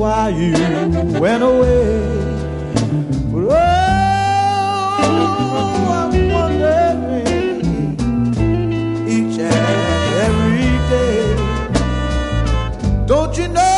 why you went away. But oh, I'm wondering each and every day. Don't you know